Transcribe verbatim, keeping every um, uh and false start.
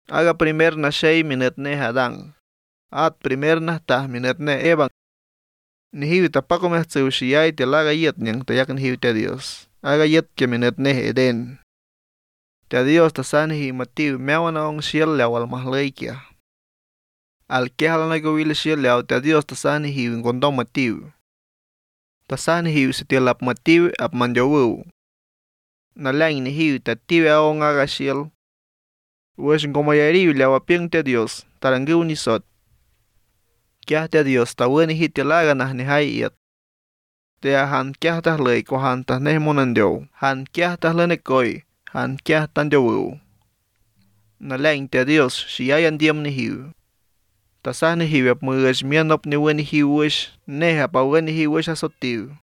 Aga primer na shay minut ne Adán. At primer na tah minut ne Eva. Nihiwi tapako meh tsushiyay tilaga yet nyang tayak nihiwi te Dios. Aga yet ke minut ne Eden. Te Dios tasan hi matiu mewana ong shiel lewal mahleikia. Al kehal na gawil shiel lew te Dios tasan hi ngondong matiu. Tasan hi sitilap matiu ap manjowu. Nalang nihiwi tatiu aong aga shiel. Wes ngomayari lewa ping te Dios tarangiw ni sot. Kya te Dios taweni hitilaga nah ni hayet. Te han kya tah lay ko han tah neh monandio. Han kya tah lene koi. Han kya tanjowu. Nalang te Dios shiyayan diem ni hiw. Tasah ni hiw ap muwesh mianop ni weni hiwish neh ap aweni hiwish asotiu.